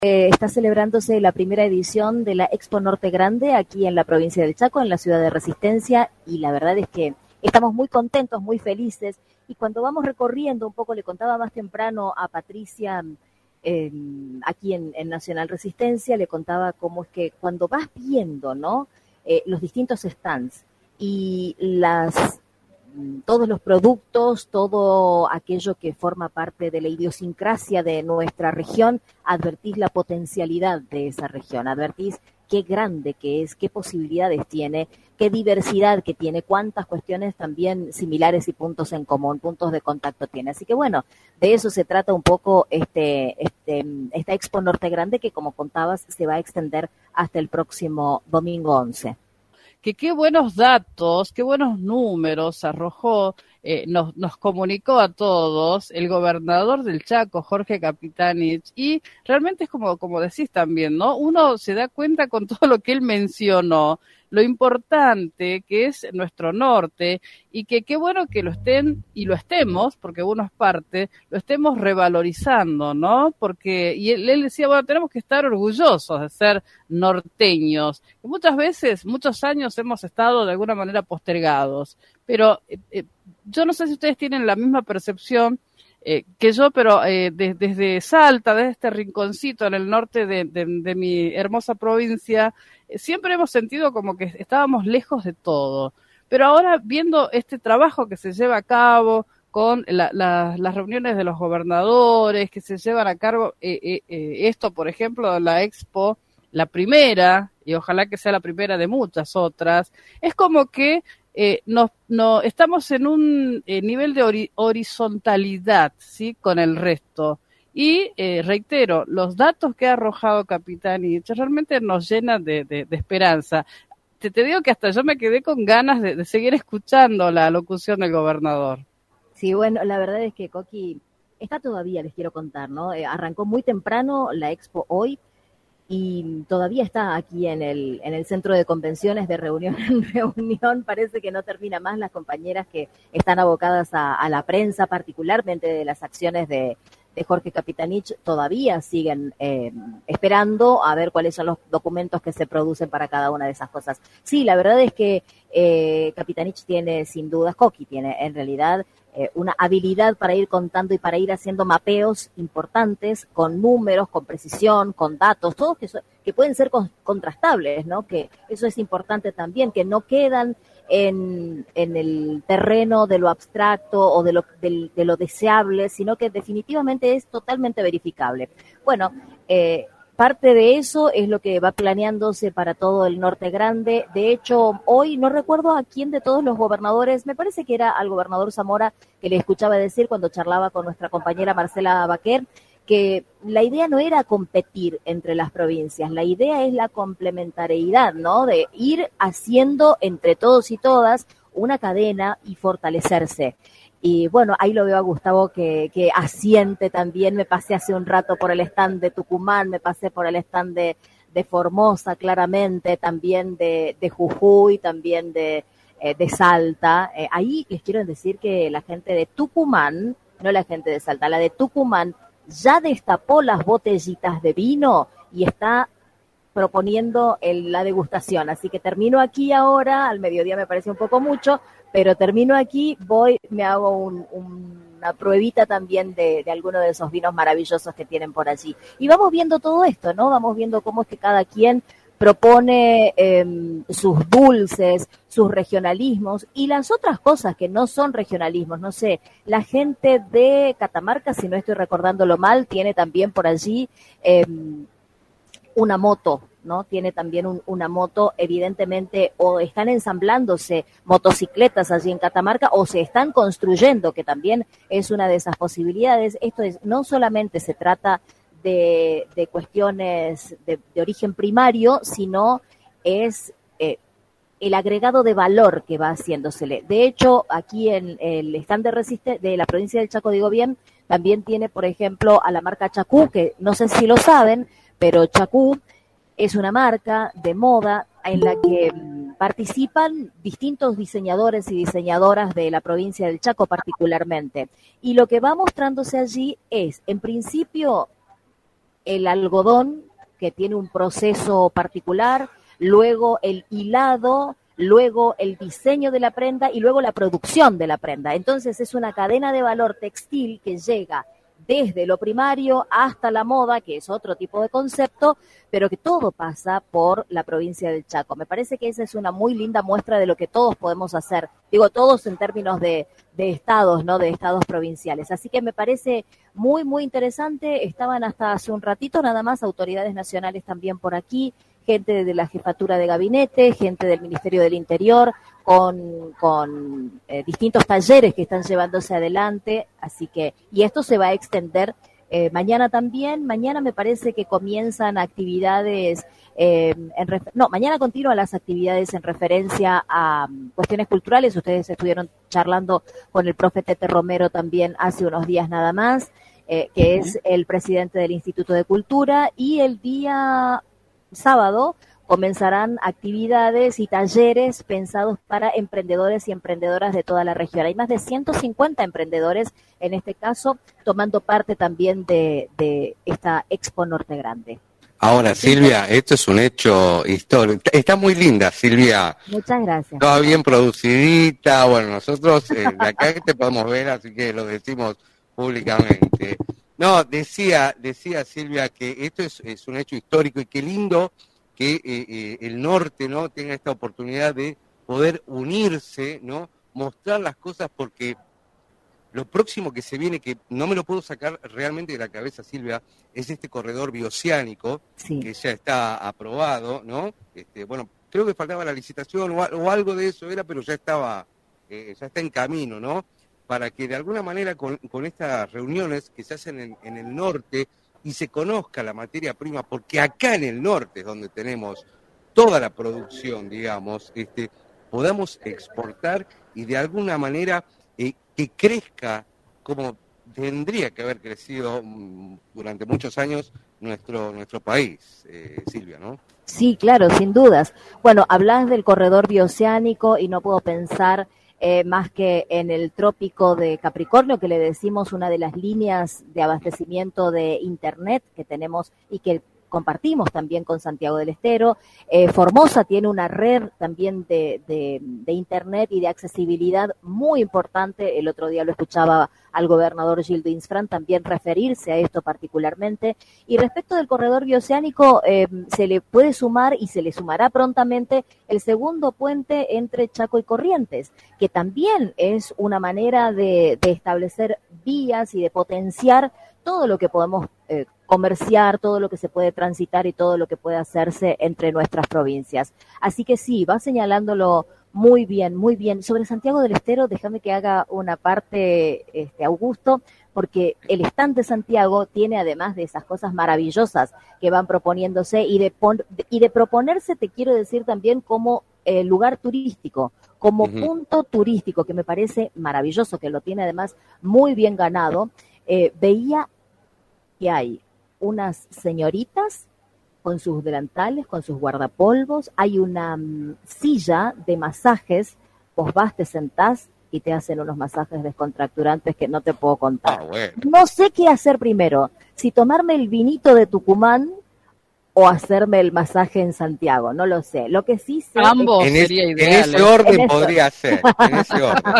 Está celebrándose la primera edición de la Expo Norte Grande aquí en la provincia del Chaco, en la ciudad de Resistencia, y la verdad es que estamos muy contentos, muy felices, y cuando vamos recorriendo un poco, le contaba más temprano a Patricia, eh, aquí en Nacional Resistencia, le contaba cómo es que cuando vas viendo, ¿no? Los distintos stands y todos los productos, todo aquello que forma parte de la idiosincrasia de nuestra región, advertís la potencialidad de esa región, advertís qué grande que es, qué posibilidades tiene, qué diversidad que tiene, cuántas cuestiones también similares y puntos en común, puntos de contacto tiene. Así que bueno, de eso se trata un poco esta Expo Norte Grande que, como contabas, se va a extender hasta el próximo domingo 11. Que qué buenos datos, qué buenos números arrojó, nos comunicó a todos el gobernador del Chaco, Jorge Capitanich, y realmente es como decís también, ¿no? Uno se da cuenta con todo lo que él mencionó, lo importante que es nuestro norte, y que qué bueno que lo estén, y lo estemos, porque uno es parte, lo estemos revalorizando, ¿no? Porque, y él decía, bueno, tenemos que estar orgullosos de ser norteños, que muchas veces, muchos años hemos estado de alguna manera postergados, pero yo no sé si ustedes tienen la misma percepción que yo, pero desde Salta, desde este rinconcito en el norte de mi hermosa provincia, siempre hemos sentido como que estábamos lejos de todo. Pero ahora, viendo este trabajo que se lleva a cabo con las reuniones de los gobernadores, que se llevan a cargo, esto, por ejemplo, la Expo, la primera, y ojalá que sea la primera de muchas otras, es como que no estamos en un nivel de horizontalidad, ¿sí? Con el resto. Y reitero, los datos que ha arrojado Capitanich realmente nos llenan de esperanza. Te digo que hasta yo me quedé con ganas de seguir escuchando la locución del gobernador. Sí, bueno, la verdad es que Coqui está todavía, les quiero contar, ¿no? Arrancó muy temprano la Expo hoy, y todavía está aquí en el centro de convenciones, de reunión en reunión. Parece que no termina más. Las compañeras que están abocadas a la prensa, particularmente de las acciones de Jorge Capitanich, todavía siguen esperando a ver cuáles son los documentos que se producen para cada una de esas cosas. Sí, la verdad es que Capitanich tiene, sin dudas, Coqui tiene en realidad una habilidad para ir contando y para ir haciendo mapeos importantes con números, con precisión, con datos, todos que pueden ser contrastables, ¿no? Que eso es importante también, que no quedan en el terreno de lo abstracto o de lo deseable, sino que definitivamente es totalmente verificable. Bueno, parte de eso es lo que va planeándose para todo el Norte Grande. De hecho, hoy no recuerdo a quién de todos los gobernadores, me parece que era al gobernador Zamora, que le escuchaba decir cuando charlaba con nuestra compañera Marcela Baquer, que la idea no era competir entre las provincias, la idea es la complementariedad, ¿no? De ir haciendo entre todos y todas una cadena y fortalecerse. Y bueno, ahí lo veo a Gustavo que asiente también. Me pasé hace un rato por el stand de Tucumán, me pasé por el stand de Formosa, claramente, también de Jujuy, también de Salta. Ahí les quiero decir que la gente de Tucumán, no la gente de Salta, la de Tucumán ya destapó las botellitas de vino y está proponiendo la degustación. Así que termino aquí ahora, al mediodía me parece un poco mucho, pero termino aquí, voy, me hago una pruebita también de alguno de esos vinos maravillosos que tienen por allí. Y vamos viendo todo esto, ¿no? Vamos viendo cómo es que cada quien propone sus dulces, sus regionalismos y las otras cosas que no son regionalismos. No sé, la gente de Catamarca, si no estoy recordándolo mal, tiene también por allí una moto, ¿no? Tiene también una moto, evidentemente, o están ensamblándose motocicletas allí en Catamarca, o se están construyendo, que también es una de esas posibilidades. Esto es, no solamente se trata de cuestiones de origen primario, sino es el agregado de valor que va haciéndosele. De hecho, aquí en el stand de la provincia del Chaco, digo bien, también tiene, por ejemplo, a la marca Chacú, que no sé si lo saben, pero Chacú es una marca de moda en la que participan distintos diseñadores y diseñadoras de la provincia del Chaco particularmente. Y lo que va mostrándose allí es, en principio, el algodón, que tiene un proceso particular, luego el hilado, luego el diseño de la prenda y luego la producción de la prenda. Entonces es una cadena de valor textil que llega desde lo primario hasta la moda, que es otro tipo de concepto, pero que todo pasa por la provincia del Chaco. Me parece que esa es una muy linda muestra de lo que todos podemos hacer. Digo, todos en términos de estados, ¿no? De estados provinciales. Así que me parece muy, muy interesante. Estaban hasta hace un ratito nada más autoridades nacionales también por aquí, gente de la jefatura de gabinete, gente del Ministerio del Interior, con distintos talleres que están llevándose adelante, así que, y esto se va a extender mañana también. Mañana me parece que comienzan actividades, mañana continúan las actividades en referencia a cuestiones culturales. Ustedes estuvieron charlando con el profe Tete Romero también hace unos días nada más, que es el presidente del Instituto de Cultura, y el día sábado comenzarán actividades y talleres pensados para emprendedores y emprendedoras de toda la región. Hay más de 150 emprendedores, en este caso, tomando parte también de esta Expo Norte Grande. Ahora, Silvia, esto es un hecho histórico. Está muy linda, Silvia. Muchas gracias. Toda bien producidita. Bueno, nosotros de acá te podemos ver, así que lo decimos públicamente. No, decía Silvia que esto es un hecho histórico y qué lindo que el norte, ¿no?, tenga esta oportunidad de poder unirse, ¿no?, mostrar las cosas, porque lo próximo que se viene, que no me lo puedo sacar realmente de la cabeza, Silvia, es este corredor bioceánico, sí, que ya está aprobado, ¿no? Bueno, creo que faltaba la licitación o algo de eso era, pero ya está en camino, ¿no? Para que de alguna manera con estas reuniones que se hacen en el norte y se conozca la materia prima, porque acá en el norte es donde tenemos toda la producción, digamos, podamos exportar y de alguna manera que crezca como tendría que haber crecido durante muchos años nuestro país, Silvia, ¿no? Sí, claro, sin dudas. Bueno, hablas del corredor bioceánico y no puedo pensar más que en el trópico de Capricornio, que le decimos una de las líneas de abastecimiento de Internet que tenemos y que compartimos también con Santiago del Estero. Formosa tiene una red también de Internet y de accesibilidad muy importante. El otro día lo escuchaba al gobernador Gildo Insfrán también referirse a esto particularmente. Y respecto del corredor bioceánico, se le puede sumar y se le sumará prontamente el segundo puente entre Chaco y Corrientes, que también es una manera de establecer vías y de potenciar todo lo que podemos comerciar, todo lo que se puede transitar y todo lo que puede hacerse entre nuestras provincias. Así que sí, va señalándolo muy bien, muy bien. Sobre Santiago del Estero, déjame que haga una parte, Augusto, porque el stand de Santiago tiene, además de esas cosas maravillosas que van proponiéndose y de proponerse, te quiero decir también, como lugar turístico, como punto turístico, que me parece maravilloso, que lo tiene además muy bien ganado. Veía que hay unas señoritas con sus delantales, con sus guardapolvos, hay una silla de masajes, vos vas, te sentás y te hacen unos masajes descontracturantes que no te puedo contar. Bueno. No sé qué hacer primero, si tomarme el vinito de Tucumán o hacerme el masaje en Santiago, no lo sé. Lo que sí sé ambos sería ideal. En ese orden podría ser, en ese orden.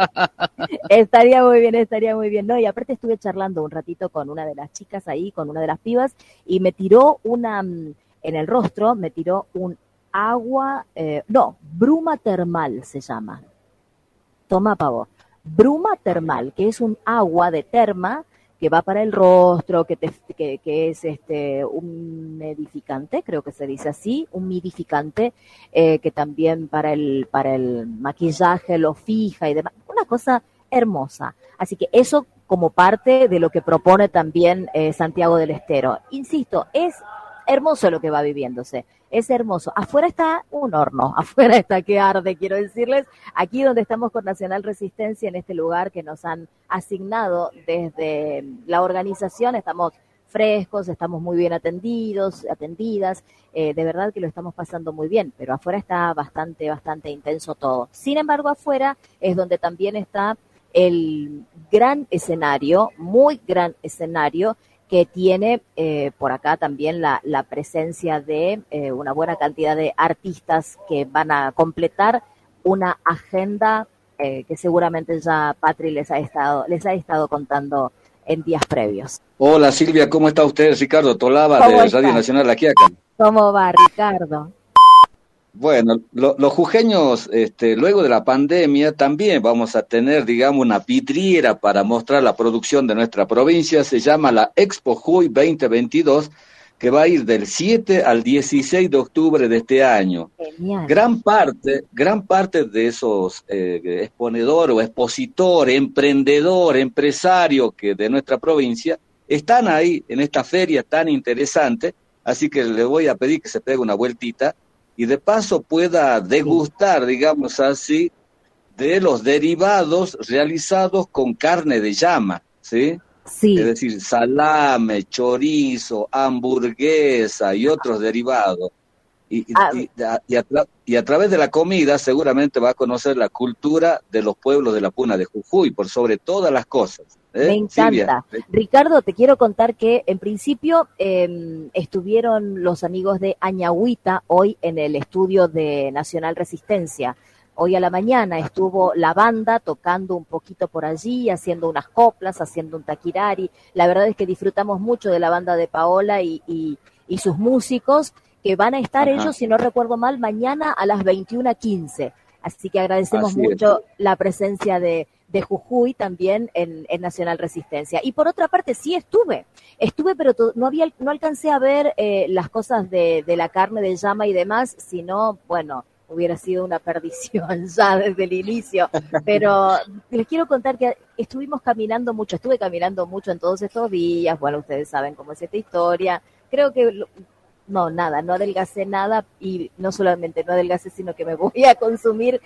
Estaría muy bien, ¿no? Y aparte estuve charlando un ratito con una de las chicas ahí, con una de las pibas, y me tiró en el rostro, me tiró un agua, bruma termal se llama. Toma, pavo. Bruma termal, que es un agua de terma que va para el rostro, que es un medificante, creo que se dice así, un midificante, que también para el maquillaje lo fija y demás, una cosa hermosa. Así que eso como parte de lo que propone también Santiago del Estero. Insisto, es hermoso lo que va viviéndose, es hermoso. Afuera está un horno, afuera está que arde, quiero decirles. Aquí donde estamos con Nacional Resistencia, en este lugar que nos han asignado desde la organización, estamos frescos, estamos muy bien atendidas, de verdad que lo estamos pasando muy bien, pero afuera está bastante intenso todo. Sin embargo, afuera es donde también está el gran escenario, muy gran escenario, que tiene por acá también la presencia de una buena cantidad de artistas que van a completar una agenda que seguramente ya Patri les ha estado contando en días previos. Hola Silvia, ¿cómo está usted? Ricardo Tolaba de Radio Nacional La Quiaca. ¿Cómo va, Ricardo? Bueno, los jujeños, luego de la pandemia, también vamos a tener, digamos, una vidriera para mostrar la producción de nuestra provincia. Se llama la Expo Jujuy 2022, que va a ir del 7 al 16 de octubre de este año. Genial. Gran parte de esos exponedores o expositores, emprendedores, empresarios que de nuestra provincia están ahí en esta feria tan interesante, así que le voy a pedir que se pegue una vueltita y de paso pueda degustar, digamos así, de los derivados realizados con carne de llama, ¿sí? Sí. Es decir, salame, chorizo, hamburguesa y otros derivados. Y a través de la comida seguramente va a conocer la cultura de los pueblos de la Puna de Jujuy, por sobre todas las cosas. Me encanta. Silvia. Ricardo, te quiero contar que en principio estuvieron los amigos de Añahuita hoy en el estudio de Nacional Resistencia. Hoy a la mañana estuvo la banda tocando un poquito por allí, haciendo unas coplas, haciendo un taquirari. La verdad es que disfrutamos mucho de la banda de Paola y sus músicos, que van a estar ellos, si no recuerdo mal, mañana a las 21:15. Así que agradecemos mucho la presencia de Jujuy también en Nacional Resistencia. Y por otra parte, sí estuve, pero no alcancé a ver las cosas de la carne de llama y demás, sino, bueno, hubiera sido una perdición ya desde el inicio. Pero les quiero contar que estuve caminando mucho en todos estos días. Bueno, ustedes saben cómo es esta historia. Creo que no adelgacé nada, y no solamente no adelgacé, sino que me voy a consumir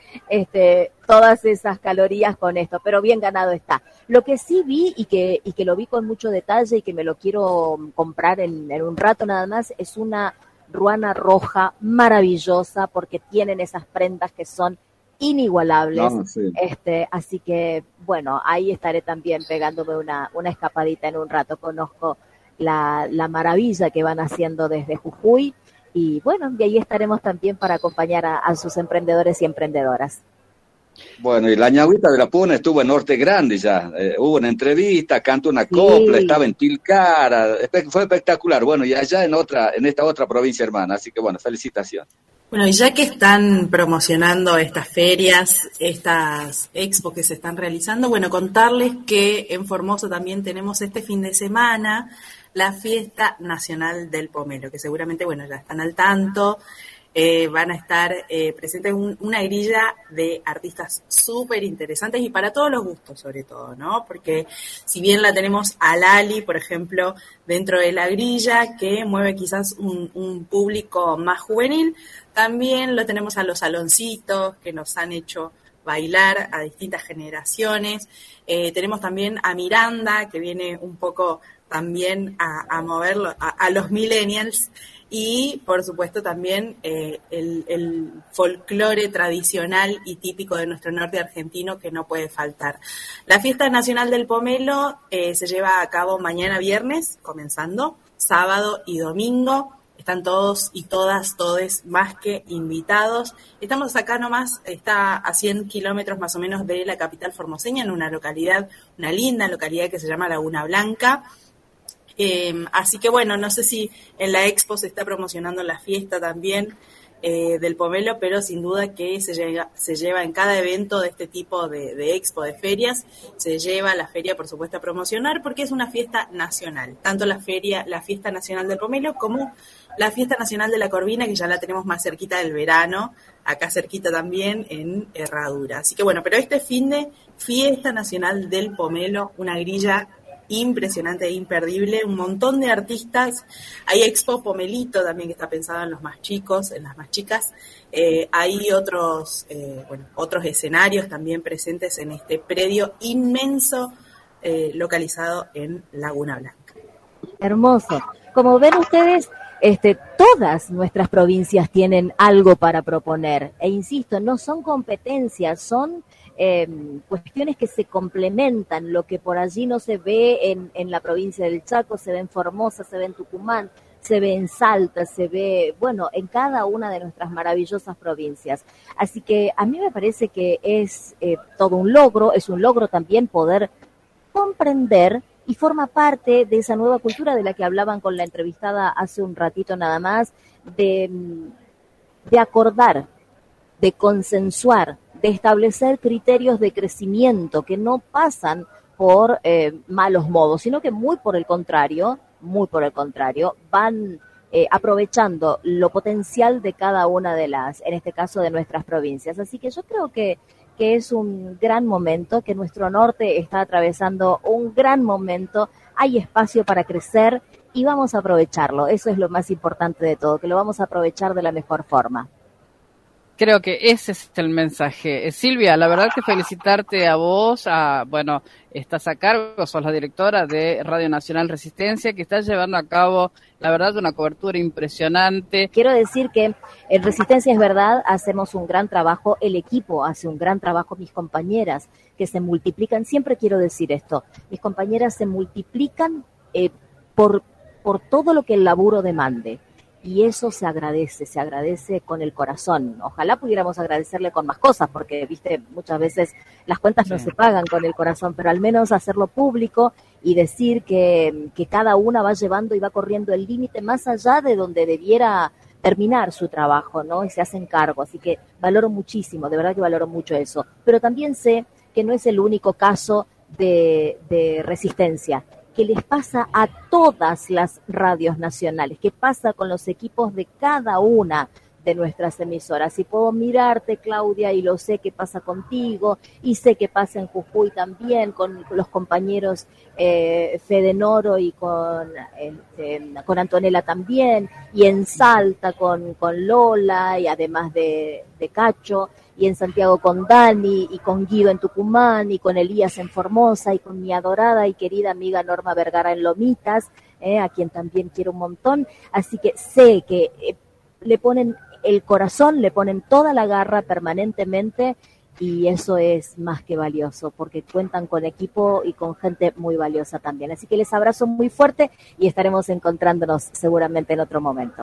todas esas calorías con esto, pero bien ganado está. Lo que sí vi y que lo vi con mucho detalle y que me lo quiero comprar en un rato nada más, es una ruana roja maravillosa, porque tienen esas prendas que son inigualables. Sí. Así que, bueno, ahí estaré también pegándome una escapadita en un rato. Conozco la maravilla que van haciendo desde Jujuy, y bueno, de ahí estaremos también para acompañar a sus emprendedores y emprendedoras. Bueno, y la Ñahuita de la Puna estuvo en Norte Grande ya, hubo una entrevista, cantó una copla, estaba en Tilcara, fue espectacular. Bueno, y allá en esta otra provincia hermana, así que bueno, felicitaciones. Bueno, y ya que están promocionando estas ferias, estas expos que se están realizando, bueno, contarles que en Formosa también tenemos este fin de semana la Fiesta Nacional del Pomelo, que seguramente, bueno, ya están al tanto. Van a estar presentes una grilla de artistas súper interesantes y para todos los gustos, sobre todo, ¿no? Porque si bien la tenemos a Lali, por ejemplo, dentro de la grilla, que mueve quizás un público más juvenil, también lo tenemos a los Saloncitos, que nos han hecho bailar a distintas generaciones. Tenemos también a Miranda, que viene un poco también a moverlo a los millennials. Y, por supuesto, también el folclore tradicional y típico de nuestro norte argentino, que no puede faltar. La Fiesta Nacional del Pomelo se lleva a cabo mañana viernes, comenzando, sábado y domingo. Están todos y todes más que invitados. Estamos acá nomás, está a 100 kilómetros más o menos de la capital formoseña, en una linda localidad que se llama Laguna Blanca. Así que bueno, no sé si en la expo se está promocionando la fiesta también del pomelo, pero sin duda que se lleva en cada evento de este tipo de expo, de ferias, se lleva la feria, por supuesto, a promocionar, porque es una fiesta nacional, tanto la Fiesta Nacional del Pomelo como la Fiesta Nacional de la Corvina, que ya la tenemos más cerquita del verano, acá cerquita también en Herradura. Así que bueno, pero este fin de Fiesta Nacional del Pomelo, una grilla impresionante e imperdible, un montón de artistas. Hay Expo Pomelito también, que está pensado en los más chicos, en las más chicas. Hay otros escenarios también presentes en este predio inmenso localizado en Laguna Blanca. Hermoso. Como ven ustedes, todas nuestras provincias tienen algo para proponer. E insisto, no son competencias, son cuestiones que se complementan, lo que por allí no se ve en la provincia del Chaco, se ve en Formosa, se ve en Tucumán, se ve en Salta, se ve, bueno, en cada una de nuestras maravillosas provincias. Así que a mí me parece que es todo un logro, es un logro también poder comprender y forma parte de esa nueva cultura de la que hablaban con la entrevistada hace un ratito nada más, de acordar, de consensuar, de establecer criterios de crecimiento que no pasan por malos modos, sino que muy por el contrario, van aprovechando lo potencial de cada una de las, en este caso de nuestras provincias. Así que yo creo que es un gran momento, que nuestro norte está atravesando un gran momento, hay espacio para crecer y vamos a aprovecharlo. Eso es lo más importante de todo, que lo vamos a aprovechar de la mejor forma. Creo que ese es el mensaje. Silvia, la verdad que felicitarte a vos, bueno, estás a cargo, sos la directora de Radio Nacional Resistencia, que estás llevando a cabo, la verdad, una cobertura impresionante. Quiero decir que en Resistencia es verdad, hacemos un gran trabajo, el equipo hace un gran trabajo, mis compañeras que se multiplican, siempre quiero decir esto, mis compañeras se multiplican por todo lo que el laburo demande. Y eso se agradece con el corazón. Ojalá pudiéramos agradecerle con más cosas, porque, viste, muchas veces las cuentas no se pagan con el corazón, pero al menos hacerlo público y decir que cada una va llevando y va corriendo el límite más allá de donde debiera terminar su trabajo, ¿no? Y se hacen cargo. Así que valoro muchísimo, de verdad que valoro mucho eso. Pero también sé que no es el único caso de Resistencia, que les pasa a todas las radios nacionales, que pasa con los equipos de cada una de nuestras emisoras. Y puedo mirarte, Claudia, y lo sé que pasa contigo, y sé que pasa en Jujuy también, con los compañeros Fede Noro y con Antonella también, y en Salta con Lola, y además de Cacho, y en Santiago con Dani, y con Guido en Tucumán, y con Elías en Formosa, y con mi adorada y querida amiga Norma Vergara en Lomitas, a quien también quiero un montón. Así que sé que le ponen el corazón, le ponen toda la garra permanentemente, y eso es más que valioso, porque cuentan con equipo y con gente muy valiosa también. Así que les abrazo muy fuerte y estaremos encontrándonos seguramente en otro momento.